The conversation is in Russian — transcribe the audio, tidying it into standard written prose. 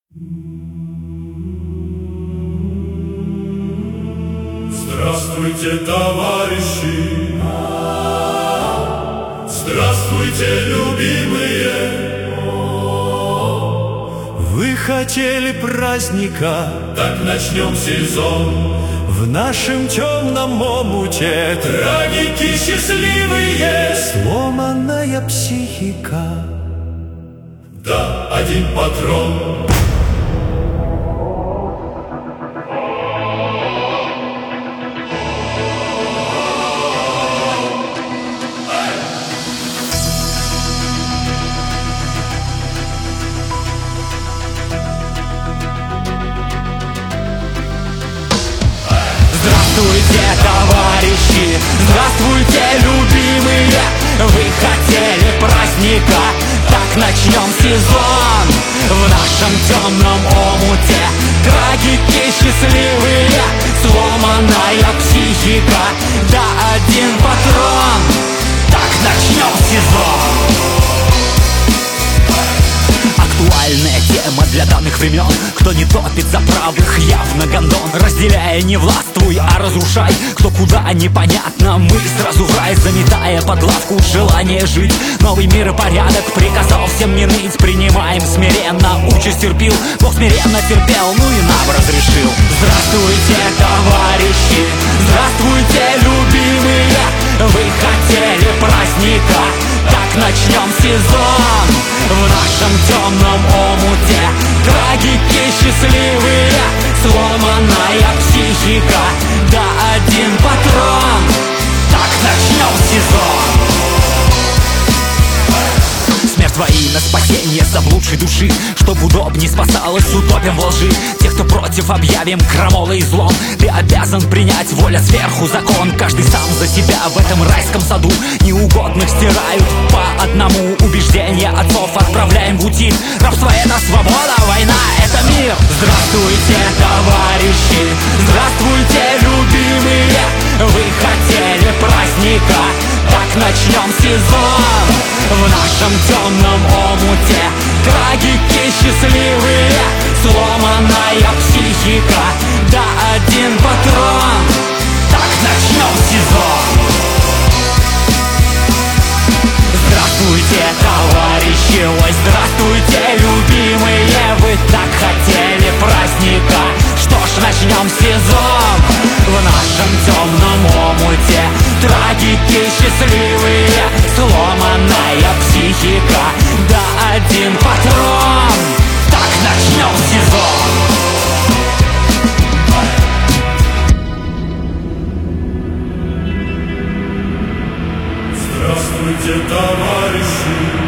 Здравствуйте, товарищи! Здравствуйте, любимые! Вы хотели праздника, Так начнем сезон. в нашем темном омуте Трагики счастливые, сломанная психика. да, один патрон. Здравствуйте, товарищи! Здравствуйте, любимые! Вы хотели праздника? Так начнем сезон. В нашем темном омуте трагики счастливые, сломанная психика, да один патрон. Так начнем сезон. Актуальная тема для данных времен. Кто не топит за правых, явно гондон. Разделяя, не властвуй, а разрушай. Кто куда, непонятно. Мы сразу в рай, заметая под лавку желание жить. Новый мир и порядок приказал всем не ныть. Принимаем смиренно, участь терпил, Бог смиренно терпел, ну и нам разрешил. Здравствуйте, товарищи! Здравствуйте, любимые! Вы хотели праздника? Так начнем сезон. В нашем темном омуте трагики счастливые, сломанная психика, да один патрон. Так начнем сезон. Смерть во имя спасения заблудшей души, чтоб удобнее спасалась, утопим во лжи. Тех, кто против, объявим крамолой и злом. Ты обязан принять, воля сверху закон. Каждый сам за себя в этом райском саду. Неугодных стирают по одному. Убеждения отцов отправляем в утиль. Рабство — это свобода, война — это мир. Здравствуйте, товарищи! Здравствуйте, любимые! Вы хотели праздника? Так начнем сезон. В нашем темном омуте трагики счастливые, сломанная психика, да один патрон. Так начнем сезон. Здравствуйте, товарищи! Ой, здравствуйте, любимые! Вы так хотели праздника? Что ж, начнем сезон. В нашем темном омуте трагики счастливые, сломанная психика, да один патрон. Так начнем сезон. Здравствуйте, товарищи!